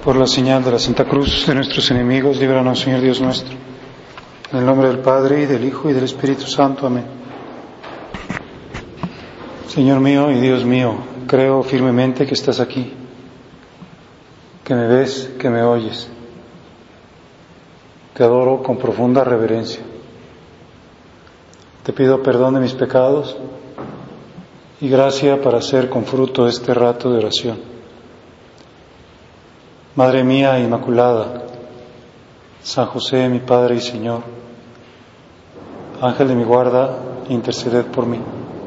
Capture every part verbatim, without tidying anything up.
Por la señal de la Santa Cruz de nuestros enemigos, líbranos, Señor Dios nuestro. En el nombre del Padre, y del Hijo, y del Espíritu Santo. Amén. Señor mío y Dios mío, creo firmemente que estás aquí, que me ves, que me oyes. Te adoro con profunda reverencia. Te pido perdón de mis pecados y gracia para hacer con fruto este rato de oración. Madre mía Inmaculada, San José, mi Padre y Señor, Ángel de mi guarda, interceded por mí.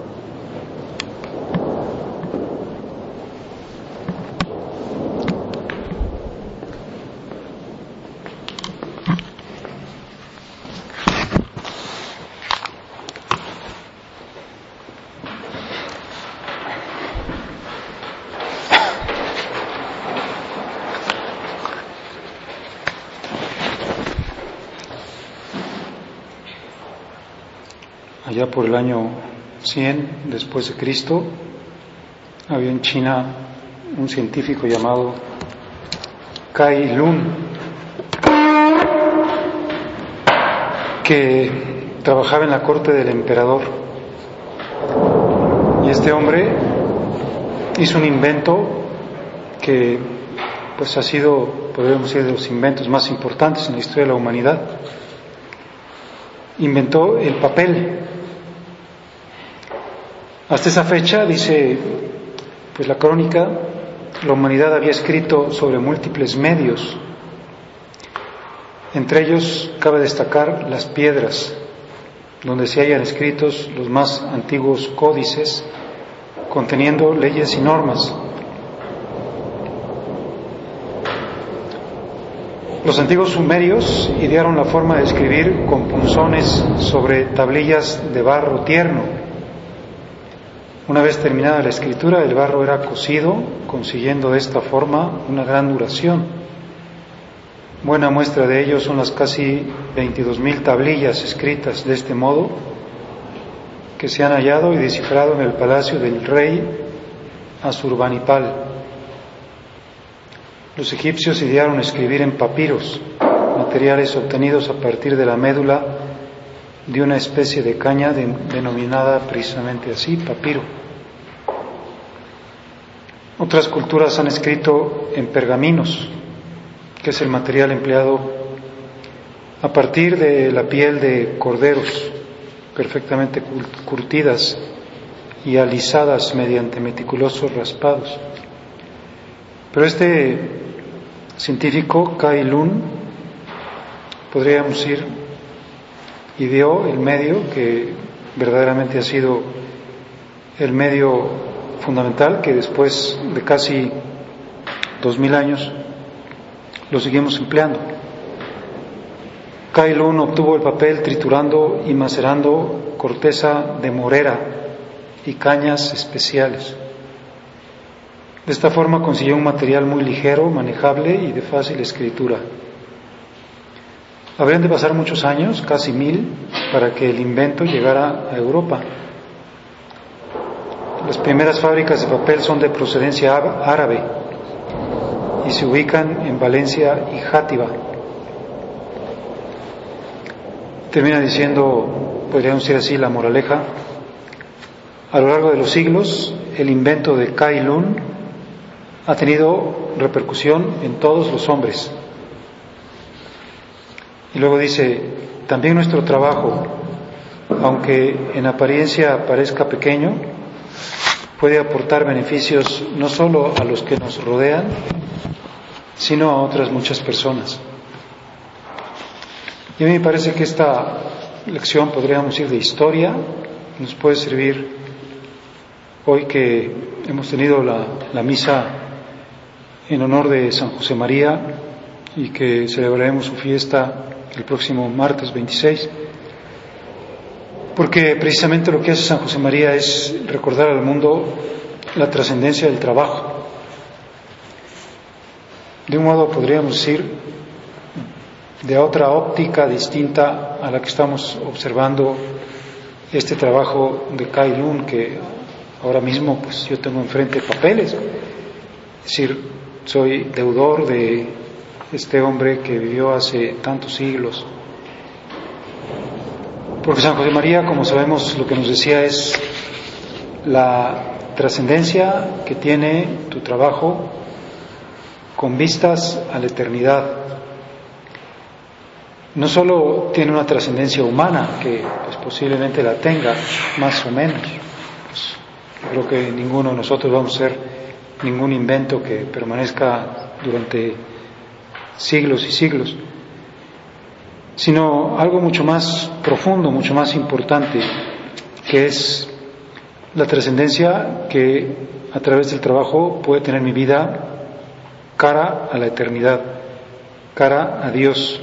Allá por el año cien después de Cristo, había en China un científico llamado Cai Lun, que trabajaba en la corte del emperador. Y este hombre hizo un invento que pues ha sido, podríamos decir, de los inventos más importantes en la historia de la humanidad. Inventó el papel. Hasta esa fecha, dice pues la crónica, la humanidad había escrito sobre múltiples medios. Entre ellos cabe destacar las piedras, donde se hallan escritos los más antiguos códices conteniendo leyes y normas. Los antiguos sumerios idearon la forma de escribir con punzones sobre tablillas de barro tierno. Una vez terminada la escritura, el barro era cocido, consiguiendo de esta forma una gran duración. Buena muestra de ello son las casi veintidós mil tablillas escritas de este modo que se han hallado y descifrado en el palacio del rey Asurbanipal. Los egipcios idearon escribir en papiros, materiales obtenidos a partir de la médula de una especie de caña de, denominada precisamente así, papiro. Otras culturas han escrito en pergaminos, que es el material empleado a partir de la piel de corderos, perfectamente curtidas y alisadas mediante meticulosos raspados. Pero este científico, Cai Lun, podríamos decir, ideó el medio que verdaderamente ha sido el medio fundamental que después de casi dos mil años lo seguimos empleando. Cai Lun obtuvo el papel triturando y macerando corteza de morera y cañas especiales. De esta forma consiguió un material muy ligero, manejable y de fácil escritura. Habrían de pasar muchos años, casi mil, para que el invento llegara a Europa. Las primeras fábricas de papel son de procedencia árabe y se ubican en Valencia y Játiva. Termina diciendo, podríamos decir así, la moraleja: a lo largo de los siglos, el invento de Cai Lun ha tenido repercusión en todos los hombres. Y luego dice, también nuestro trabajo, aunque en apariencia parezca pequeño, puede aportar beneficios no solo a los que nos rodean, sino a otras muchas personas. Y a mí me parece que esta lección, podríamos decir, de historia, nos puede servir hoy que hemos tenido la, la misa en honor de San José María y que celebraremos su fiesta el próximo martes veintiséis, porque precisamente lo que hace San José María es recordar al mundo la trascendencia del trabajo. De un modo, podríamos decir, de otra óptica distinta a la que estamos observando este trabajo de Cai Lun, que ahora mismo pues yo tengo enfrente papeles. Es decir, soy deudor de este hombre que vivió hace tantos siglos. Porque San José María, como sabemos, lo que nos decía es la trascendencia que tiene tu trabajo con vistas a la eternidad. No solo tiene una trascendencia humana, que pues, posiblemente la tenga, más o menos. Pues, creo que ninguno de nosotros vamos a hacer ningún invento que permanezca durante siglos y siglos, sino algo mucho más profundo, mucho más importante, que es la trascendencia que a través del trabajo puede tener mi vida cara a la eternidad, cara a Dios.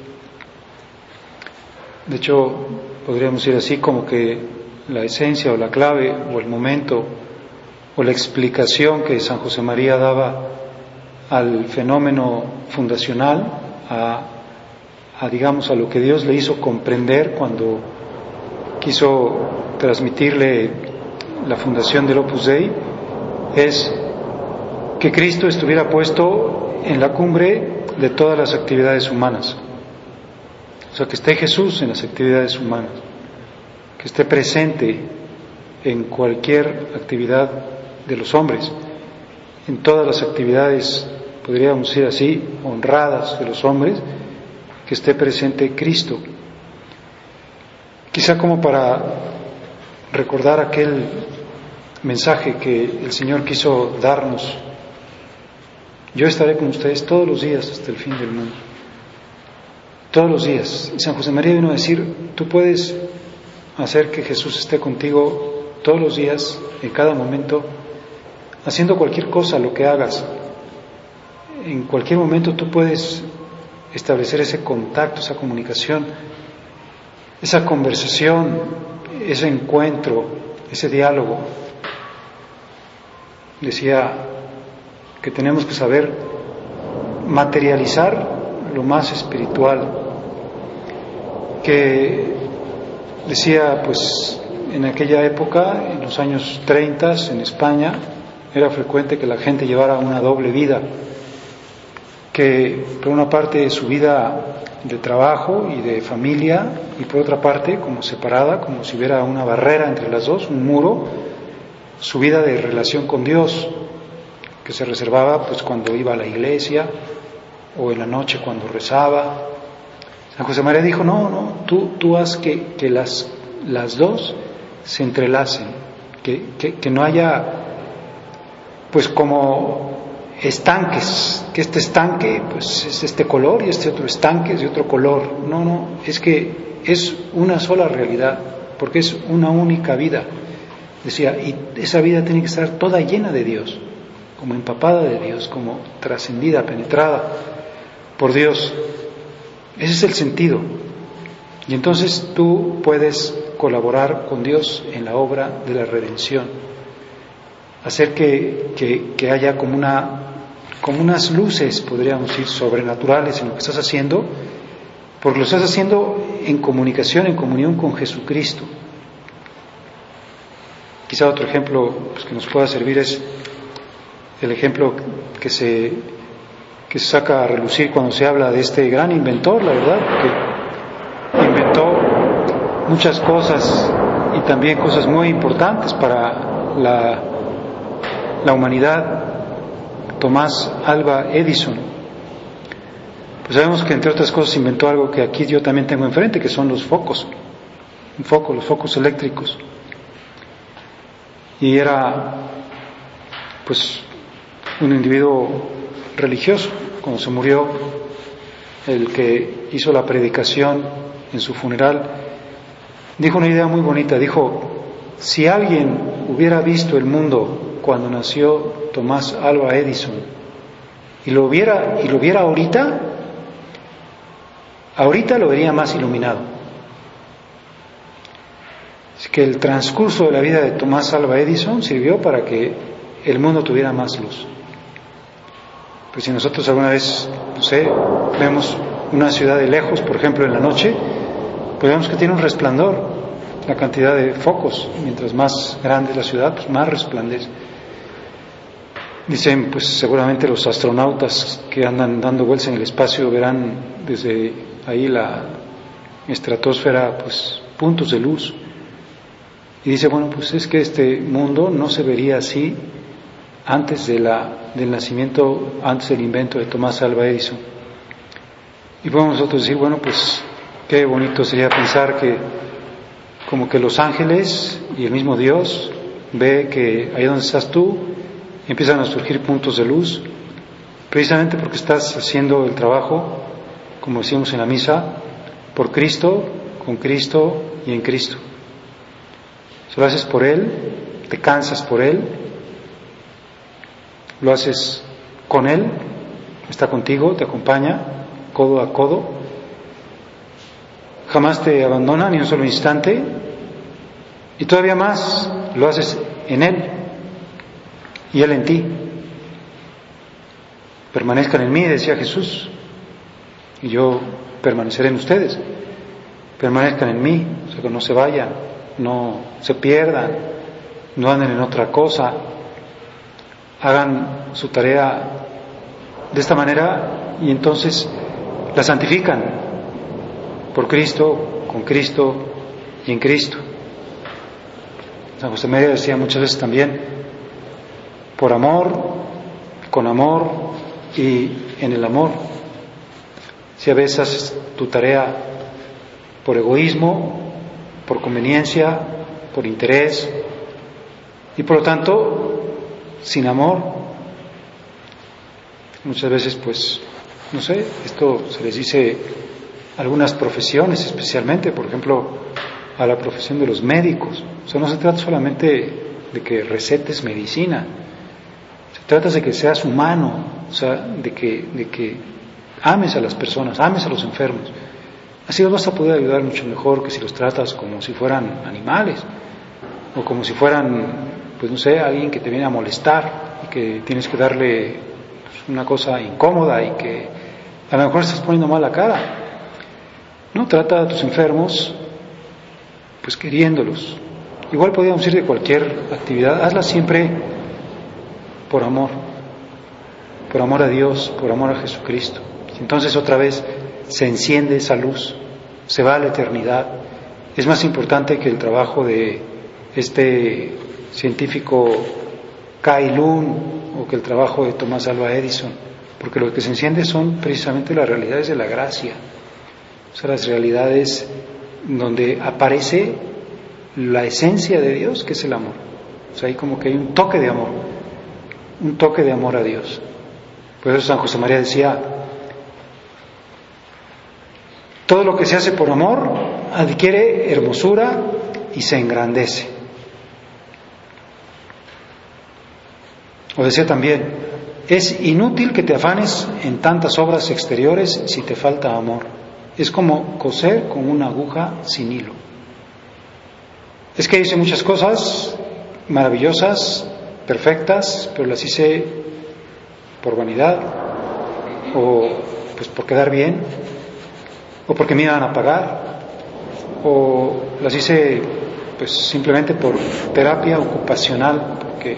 De hecho, podríamos decir así como que la esencia o la clave o el momento o la explicación que San José María daba al fenómeno fundacional, a, a digamos a lo que Dios le hizo comprender cuando quiso transmitirle la fundación del Opus Dei, es que Cristo estuviera puesto en la cumbre de todas las actividades humanas. O sea, que esté Jesús en las actividades humanas, que esté presente en cualquier actividad de los hombres, en todas las actividades, podríamos decir así, honradas de los hombres, que esté presente Cristo. Quizá como para recordar aquel mensaje que el Señor quiso darnos: yo estaré con ustedes todos los días hasta el fin del mundo. Todos los días. Y San José María vino a decir: tú puedes hacer que Jesús esté contigo todos los días, en cada momento, haciendo cualquier cosa, lo que hagas. En cualquier momento tú puedes establecer ese contacto, esa comunicación, esa conversación, ese encuentro, ese diálogo. Decía que tenemos que saber materializar lo más espiritual, que decía, pues en aquella época, en los años treinta, en España, era frecuente que la gente llevara una doble vida, que por una parte su vida de trabajo y de familia, y por otra parte, como separada, como si hubiera una barrera entre las dos, un muro, su vida de relación con Dios, que se reservaba pues cuando iba a la iglesia o en la noche cuando rezaba. San José María dijo: no, no, tú, tú haz que, que las, las dos se entrelacen, que, que, que no haya pues como estanques, que este estanque pues es este color y este otro estanque es de otro color. No, no, es que es una sola realidad, porque es una única vida. Decía, y esa vida tiene que estar toda llena de Dios, como empapada de Dios, como trascendida, penetrada por Dios. Ese es el sentido. Y entonces tú puedes colaborar con Dios en la obra de la redención, hacer que, que, que haya como una como unas luces, podríamos decir, sobrenaturales en lo que estás haciendo, porque lo estás haciendo en comunicación, en comunión con Jesucristo. Quizá otro ejemplo pues, que nos pueda servir es el ejemplo que se, que se saca a relucir cuando se habla de este gran inventor, la verdad, que inventó muchas cosas y también cosas muy importantes para la, la humanidad, Tomás Alva Edison. Pues sabemos que entre otras cosas inventó algo que aquí yo también tengo enfrente, que son los focos, un foco, los focos eléctricos. Y era pues un individuo religioso. Cuando se murió el que hizo la predicación en su funeral, dijo una idea muy bonita. Dijo: si alguien hubiera visto el mundo cuando nació Tomás Alva Edison y lo viera y lo viera ahorita, ahorita lo vería más iluminado. Es que el transcurso de la vida de Tomás Alva Edison sirvió para que el mundo tuviera más luz. Pues si nosotros alguna vez, no sé, vemos una ciudad de lejos, por ejemplo en la noche, pues vemos que tiene un resplandor, la cantidad de focos, mientras más grande es la ciudad, pues más resplandece. Dicen, pues seguramente los astronautas que andan dando vueltas en el espacio verán desde ahí la estratosfera, pues puntos de luz. Y dice, bueno, pues es que este mundo no se vería así antes de la, del nacimiento, antes del invento de Tomás Alva Edison. Y podemos nosotros decir, bueno, pues qué bonito sería pensar que como que los ángeles y el mismo Dios ve que ahí donde estás tú empiezan a surgir puntos de luz, precisamente porque estás haciendo el trabajo, como decimos en la misa, por Cristo, con Cristo y en Cristo. Si lo haces por Él, te cansas por Él, lo haces con Él, está contigo, te acompaña, codo a codo, jamás te abandona ni un solo instante, y todavía más, lo haces en Él y Él en ti. Permanezcan en mí, decía Jesús, y yo permaneceré en ustedes. Permanezcan en mí, o sea, que no se vayan, no se pierdan, no anden en otra cosa, hagan su tarea de esta manera y entonces la santifican por Cristo, con Cristo y en Cristo. San José María decía muchas veces también, por amor, con amor y en el amor. Si a veces haces tu tarea por egoísmo, por conveniencia, por interés y por lo tanto sin amor, muchas veces pues, no sé, esto se les dice a algunas profesiones especialmente, por ejemplo a la profesión de los médicos. O sea, no se trata solamente de que recetes medicina, se trata de que seas humano, o sea, de que, de que ames a las personas, ames a los enfermos. Así los vas a poder ayudar mucho mejor que si los tratas como si fueran animales o como si fueran, pues no sé, alguien que te viene a molestar y que tienes que darle pues, una cosa incómoda y que a lo mejor estás poniendo mala cara. No, trata a tus enfermos pues queriéndolos. Igual podríamos decir de cualquier actividad, hazla siempre por amor, por amor a Dios, por amor a Jesucristo. Entonces otra vez se enciende esa luz, se va a la eternidad. Es más importante que el trabajo de este científico Kai Lun o que el trabajo de Tomás Alva Edison, porque lo que se enciende son precisamente las realidades de la gracia, o sea, las realidades donde aparece la esencia de Dios, que es el amor. O sea, ahí como que hay un toque de amor, un toque de amor a Dios. Por eso San José María decía, todo lo que se hace por amor adquiere hermosura y se engrandece. O decía también, es inútil que te afanes en tantas obras exteriores si te falta amor. Es como coser con una aguja sin hilo. Es que hice muchas cosas maravillosas, perfectas, pero las hice por vanidad o pues por quedar bien, o porque me iban a pagar, o las hice pues simplemente por terapia ocupacional, porque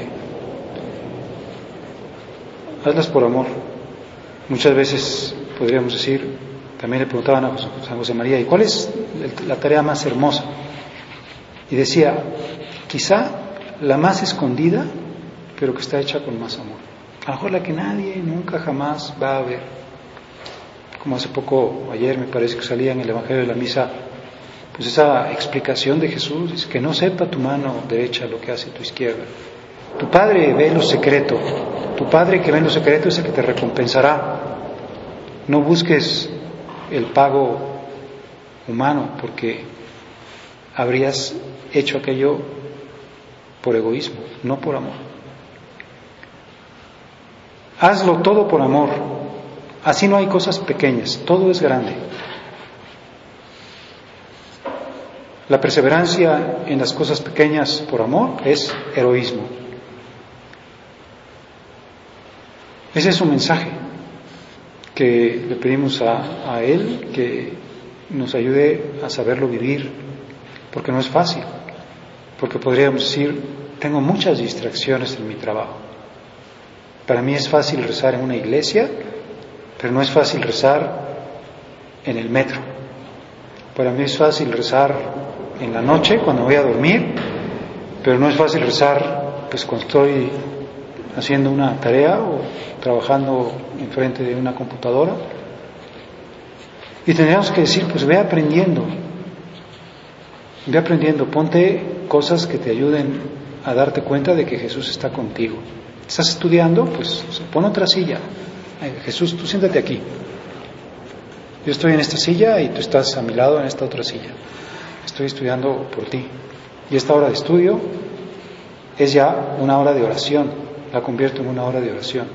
hazlas por amor. Muchas veces podríamos decir, también le preguntaban a San José María, ¿y cuál es la tarea más hermosa? Y decía, quizá la más escondida, pero que está hecha con más amor. A lo mejor la que nadie nunca jamás va a ver. Como hace poco, ayer me parece que salía en el Evangelio de la Misa, pues esa explicación de Jesús, es que no sepa tu mano derecha lo que hace tu izquierda. Tu Padre ve lo secreto, tu Padre que ve en lo secreto es el que te recompensará. No busques el pago humano, porque habrías hecho aquello por egoísmo, no por amor. Hazlo todo por amor. Así no hay cosas pequeñas, todo es grande. La perseverancia en las cosas pequeñas por amor es heroísmo. Ese es un mensaje que le pedimos a, a Él, que nos ayude a saberlo vivir, porque no es fácil, porque podríamos decir, tengo muchas distracciones en mi trabajo. Para mí es fácil rezar en una iglesia, pero no es fácil rezar en el metro. Para mí es fácil rezar en la noche cuando voy a dormir, pero no es fácil rezar pues cuando estoy haciendo una tarea o trabajando enfrente de una computadora. Y tendríamos que decir, pues ve aprendiendo, ve aprendiendo, ponte cosas que te ayuden a darte cuenta de que Jesús está contigo. ¿Estás estudiando? Pues pon otra silla. Jesús, tú siéntate aquí. Yo estoy en esta silla y tú estás a mi lado en esta otra silla. Estoy estudiando por ti. Y esta hora de estudio es ya una hora de oración. La convierto en una hora de oración.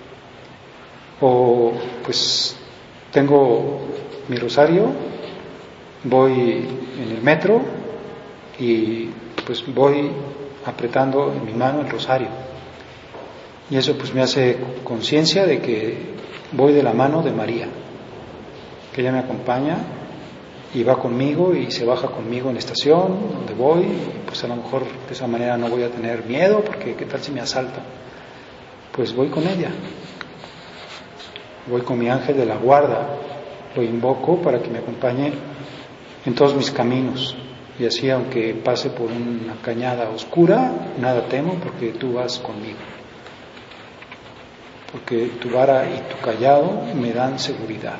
O pues tengo mi rosario, voy en el metro y pues voy apretando en mi mano el rosario. Y eso pues me hace conciencia de que voy de la mano de María, que ella me acompaña y va conmigo y se baja conmigo en la estación donde voy, y pues a lo mejor de esa manera no voy a tener miedo, porque qué tal si me asalta. Pues voy con ella, voy con mi ángel de la guarda, lo invoco para que me acompañe en todos mis caminos, y así aunque pase por una cañada oscura, nada temo porque tú vas conmigo, porque tu vara y tu callado me dan seguridad.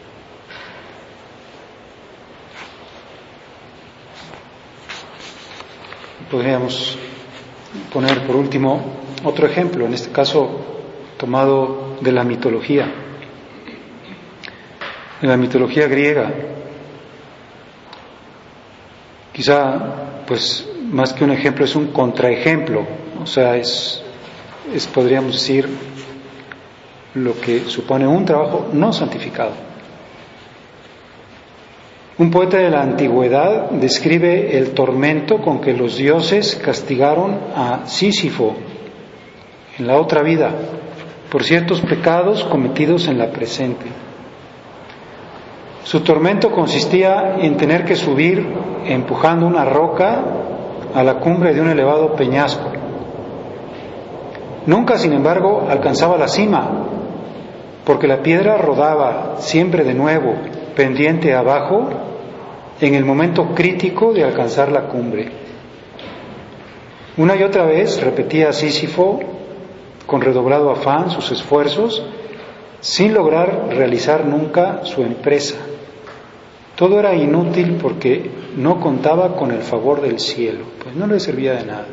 Podríamos poner por último otro ejemplo, en este caso tomado de la mitología, de la mitología griega. Quizá, pues, más que un ejemplo, es un contraejemplo, o sea, es, es podríamos decir, lo que supone un trabajo no santificado. Un poeta de la antigüedad describe el tormento con que los dioses castigaron a Sísifo en la otra vida por ciertos pecados cometidos en la presente. Su tormento consistía en tener que subir empujando una roca a la cumbre de un elevado peñasco. Nunca, sin embargo, alcanzaba la cima, porque la piedra rodaba siempre de nuevo, pendiente abajo, en el momento crítico de alcanzar la cumbre. Una y otra vez repetía Sísifo con redoblado afán sus esfuerzos, sin lograr realizar nunca su empresa. Todo era inútil porque no contaba con el favor del cielo, pues no le servía de nada.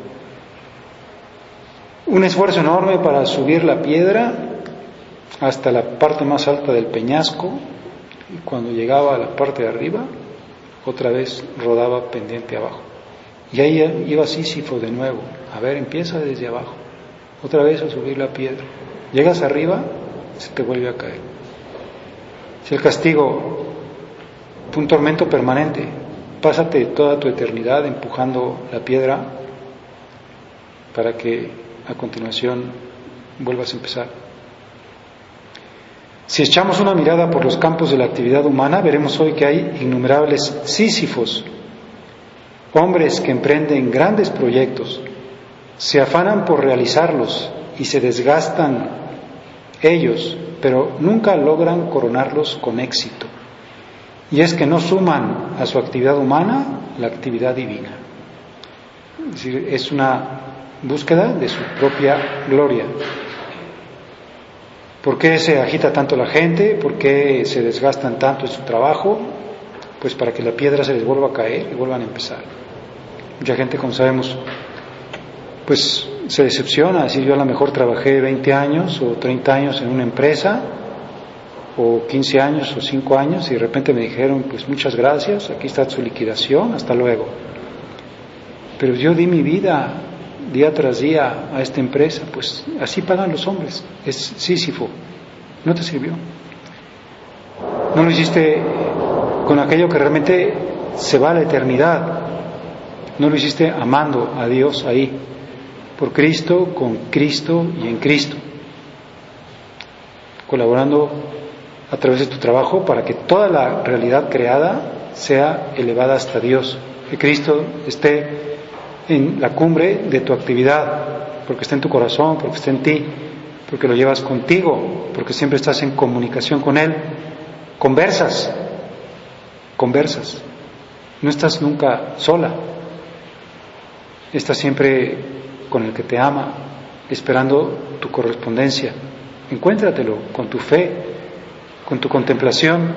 Un esfuerzo enorme para subir la piedra hasta la parte más alta del peñasco, y cuando llegaba a la parte de arriba, otra vez rodaba pendiente abajo. Y ahí iba Sísifo de nuevo. A ver, empieza desde abajo. Otra vez a subir la piedra. Llegas arriba, se te vuelve a caer. Si el castigo fue un tormento permanente, pásate toda tu eternidad empujando la piedra para que a continuación vuelvas a empezar. Si echamos una mirada por los campos de la actividad humana, veremos hoy que hay innumerables Sísifos, hombres que emprenden grandes proyectos, se afanan por realizarlos y se desgastan ellos, pero nunca logran coronarlos con éxito. Y es que no suman a su actividad humana la actividad divina. Es decir, es una búsqueda de su propia gloria. ¿Por qué se agita tanto la gente? ¿Por qué se desgastan tanto en su trabajo? Pues para que la piedra se les vuelva a caer y vuelvan a empezar. Mucha gente, como sabemos, pues se decepciona, decir, yo a lo mejor trabajé veinte años o treinta años en una empresa, o quince años o cinco años, y de repente me dijeron, pues muchas gracias, aquí está su liquidación, hasta luego. Pero yo di mi vida día tras día a esta empresa, pues así pagan los hombres. Es Sísifo, no te sirvió. No lo hiciste con aquello que realmente se va a la eternidad. No lo hiciste amando a Dios ahí, por Cristo, con Cristo y en Cristo, colaborando a través de tu trabajo para que toda la realidad creada sea elevada hasta Dios, que Cristo esté en la cumbre de tu actividad, porque está en tu corazón, porque está en ti, porque lo llevas contigo, porque siempre estás en comunicación con Él, conversas, conversas, no estás nunca sola, estás siempre con el que te ama, esperando tu correspondencia. Encuéntratelo con tu fe, con tu contemplación,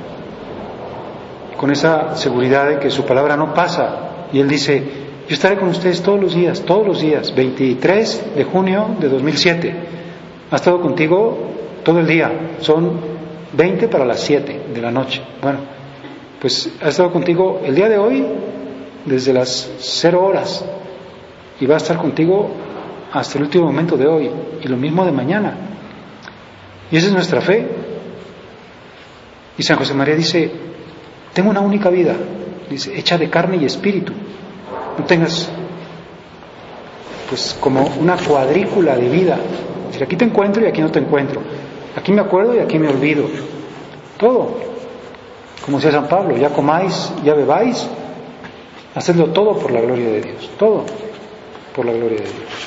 con esa seguridad de que su palabra no pasa. Y Él dice: yo estaré con ustedes todos los días, todos los días. veintitrés de junio de dos mil siete. Ha estado contigo todo el día. Son veinte para las siete de la noche. Bueno, pues ha estado contigo el día de hoy desde las cero horas. Y va a estar contigo hasta el último momento de hoy. Y lo mismo de mañana. Y esa es nuestra fe. Y San José María dice: tengo una única vida, dice, hecha de carne y espíritu. No tengas pues como una cuadrícula de vida. Es decir, aquí te encuentro y aquí no te encuentro. Aquí me acuerdo y aquí me olvido. Todo. Como decía San Pablo: ya comáis, ya bebáis, hacedlo todo por la gloria de Dios. Todo por la gloria de Dios.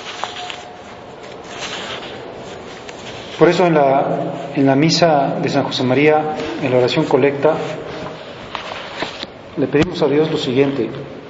Por eso en la, en la misa de San José María, en la oración colecta, le pedimos a Dios lo siguiente: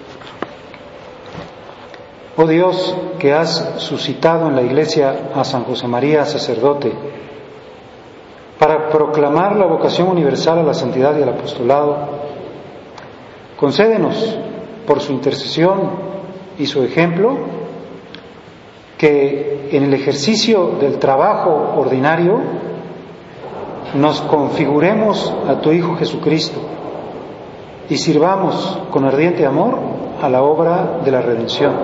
oh Dios, que has suscitado en la Iglesia a San José María, sacerdote, para proclamar la vocación universal a la santidad y al apostolado, concédenos, por su intercesión y su ejemplo, que en el ejercicio del trabajo ordinario nos configuremos a tu Hijo Jesucristo y sirvamos con ardiente amor a la obra de la redención.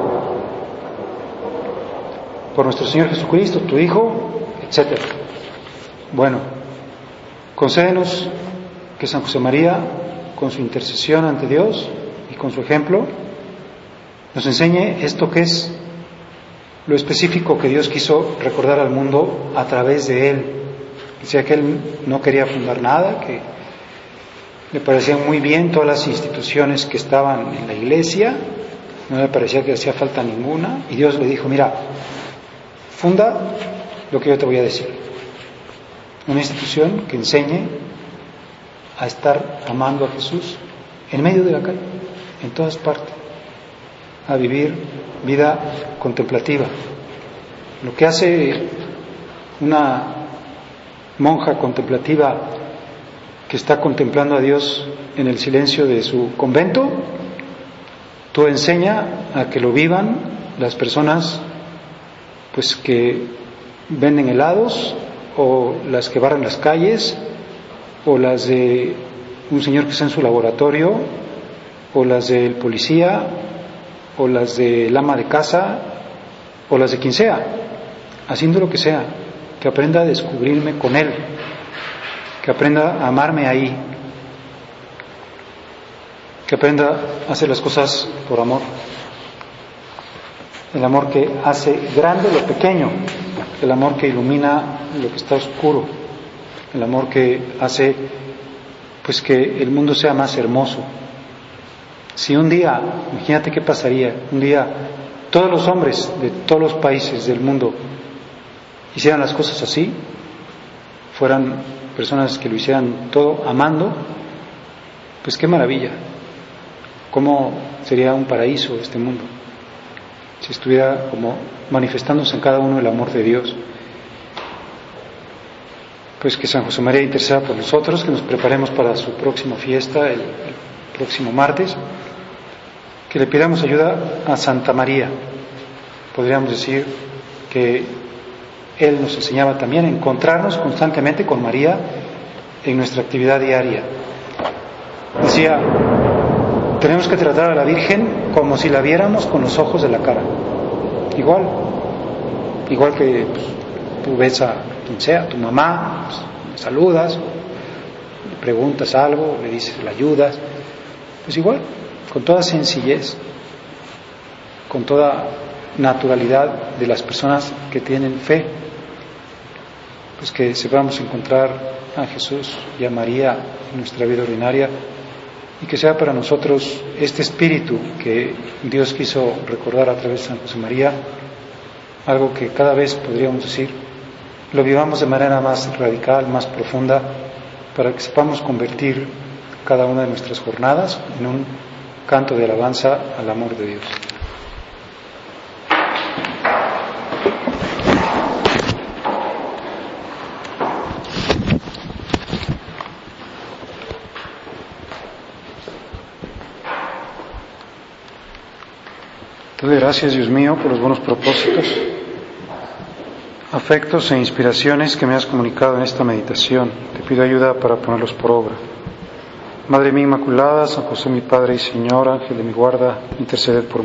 Por nuestro Señor Jesucristo, tu Hijo, etcétera. Bueno, concédenos que San José María, con su intercesión ante Dios y con su ejemplo, nos enseñe esto que es lo específico que Dios quiso recordar al mundo a través de él. Decía que él no quería fundar nada, que le parecían muy bien todas las instituciones que estaban en la Iglesia, no le parecía que hacía falta ninguna, y Dios le dijo: mira, funda lo que yo te voy a decir, una institución que enseñe a estar amando a Jesús en medio de la calle, en todas partes, a vivir vida contemplativa. Lo que hace una monja contemplativa que está contemplando a Dios en el silencio de su convento, tú enseña a que lo vivan las personas pues que venden helados, o las que barran las calles, o las de un señor que está en su laboratorio, o las del policía, o las del ama de casa, o las de quien sea, haciendo lo que sea, que aprenda a descubrirme con él, que aprenda a amarme ahí, que aprenda a hacer las cosas por amor, el amor que hace grande lo pequeño, el amor que ilumina lo que está oscuro, el amor que hace pues que el mundo sea más hermoso. Si un día, imagínate qué pasaría, un día todos los hombres de todos los países del mundo hicieran las cosas así, fueran personas que lo hicieran todo amando, pues qué maravilla, cómo sería un paraíso este mundo, si estuviera como manifestándose en cada uno el amor de Dios. Pues que San José María interceda por nosotros, que nos preparemos para su próxima fiesta, el, el próximo martes, que le pidamos ayuda a Santa María. Podríamos decir que él nos enseñaba también a encontrarnos constantemente con María en nuestra actividad diaria. Decía: tenemos que tratar a la Virgen como si la viéramos con los ojos de la cara. Igual, igual que pues, tú ves a quien sea, a tu mamá, pues, le saludas, le preguntas algo, le dices, le ayudas, pues igual, con toda sencillez, con toda naturalidad de las personas que tienen fe, pues que sepamos encontrar a Jesús y a María en nuestra vida ordinaria, y que sea para nosotros este espíritu que Dios quiso recordar a través de San José María, algo que cada vez podríamos decir lo vivamos de manera más radical, más profunda, para que sepamos convertir cada una de nuestras jornadas en un canto de alabanza al amor de Dios. Te doy gracias, Dios mío, por los buenos propósitos, afectos e inspiraciones que me has comunicado en esta meditación. Te pido ayuda para ponerlos por obra. Madre mía Inmaculada, San José mi Padre y Señor, Ángel de mi guarda, interceded por mí.